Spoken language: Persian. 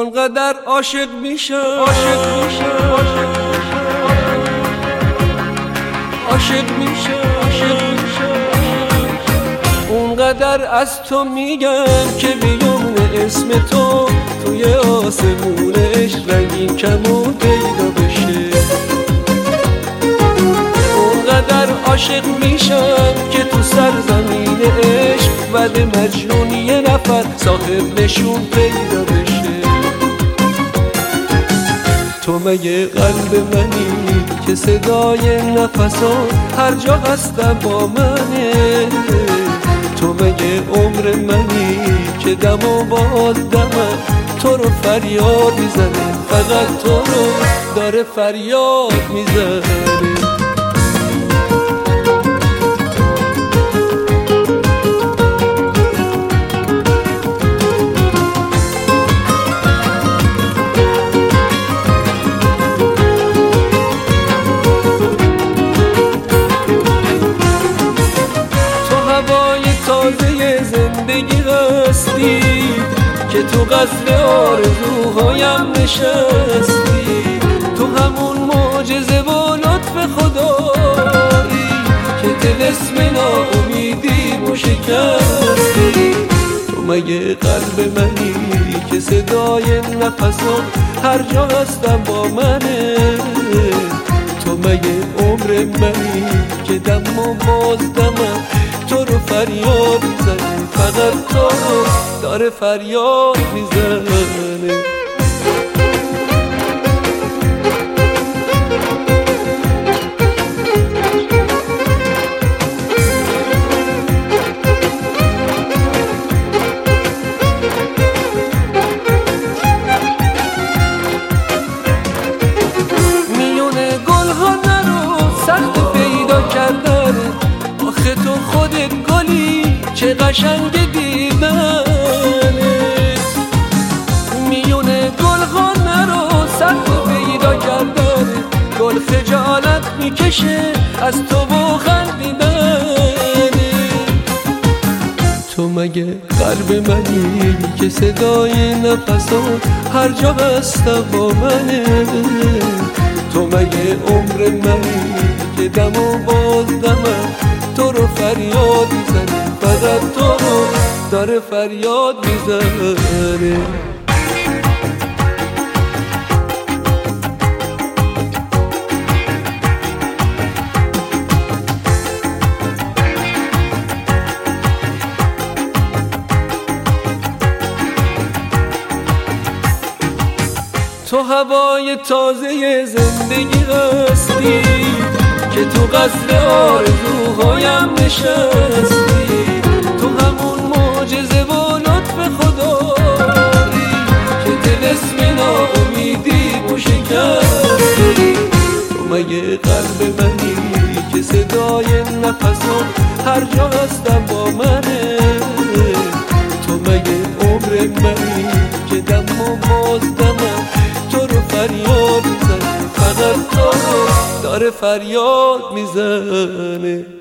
اونقدر عاشق میشم اونقدر از تو میگم که بیون اسم تو توی آسمونش رنگین کمون پیدا بشه. اونقدر عاشق میشم که تو سرزمین عشق ود مجنون یه نفر صاحب نشون پیدا بشه. تو مگه قلب منی که صدای نفسات هر جا هستم با منه؟ تو مگه عمر منی که دم و باز دمم تو رو فریاد میزنه، فقط تو رو داره فریاد میزنه. زندگی هستی که تو قصر آرزوهایم نشستی، تو همون معجزه و لطف خدایی که طلسم ناامیدی و شکستی. تو مگه قلب منی که صدای نفسات هر جا هستم با منه؟ تو مگه عمر منی که دم و باز دمم تو رو فریاد میزنه، فقط تو رو داره فریاد میزنه. میونه گل ها نرو سخت پیدا کردن، آخه تو خودت گلی چه قشنگ دیدنت. میونه گل ها نرو سخت پیدا کردن، گل خجالت میکشه از تو و خندیدن. تو مگه قلب منی که صدای نفسات هر جا هستم با منه؟ تو مگه عمر منی که دم و باز دمم تو رو فریاد میزنه، فقط تو رو داره فریاد میزنه. تو هوای تازه زندگی هستی که تو قصر آرزوهایم نشستی، تو همون معجزه و لطف خدایی که طلسم ناامیدی و شکستی. تو مگه قلب منی که صدای نفسات هر جا هستم با منه؟ تو مگه عمر منی که دم و باز دمم تو رو فریاد میزنه، فقط تو رو داره فریاد میزنه.